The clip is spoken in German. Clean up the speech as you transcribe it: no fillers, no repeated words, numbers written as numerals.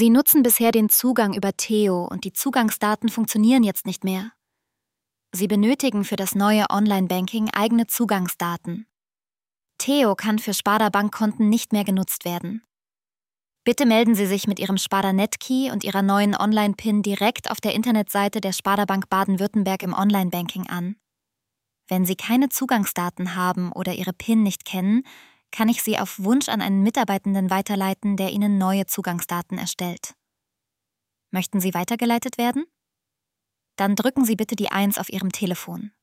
Sie nutzen bisher den Zugang über Theo und die Zugangsdaten funktionieren jetzt nicht mehr. Sie benötigen für das neue Online-Banking eigene Zugangsdaten. Theo kann für Sparda-Bankkonten nicht mehr genutzt werden. Bitte melden Sie sich mit Ihrem Sparda-Net-Key und Ihrer neuen Online-PIN direkt auf der Internetseite der Sparda Bank Baden-Württemberg im Online-Banking an. Wenn Sie keine Zugangsdaten haben oder Ihre PIN nicht kennen, kann ich Sie auf Wunsch an einen Mitarbeitenden weiterleiten, der Ihnen neue Zugangsdaten erstellt. Möchten Sie weitergeleitet werden? Dann drücken Sie bitte die 1 auf Ihrem Telefon.